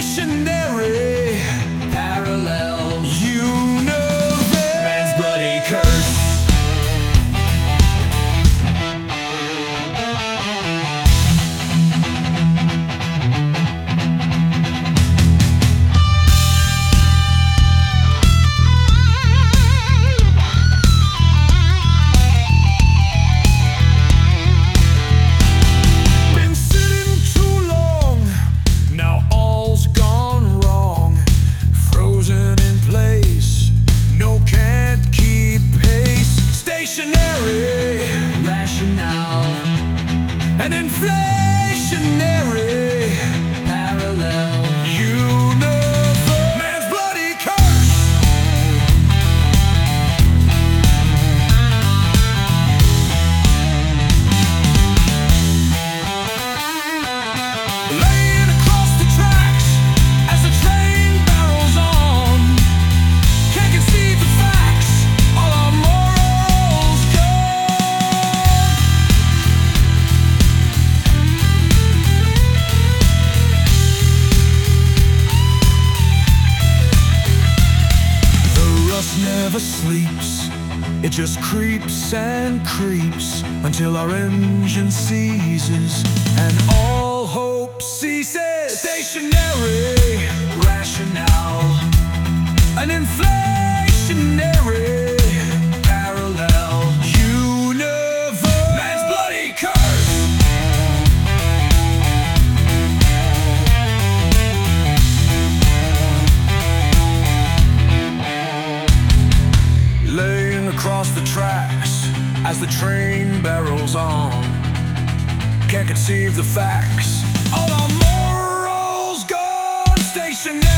stationary, parallel universe. man's bloody curse. Been sitting too long, now all's gone wrong. Frozen in place, no can't keep pace. Stationary, Rationale and inflationary, parallel universe. Man's bloody curse. Laying across the tracks as the train barrels on. Can't conceive the facts, all our morals gone. The rust never sleeps, it just creeps and creeps until our engine seizes and all hope ceases. Stationary, rationale an inflationary, parallel universe. Man's bloody curse. Laying across the tracks as the train barrels on. Can't conceive the facts, all our morals gone. Stationary.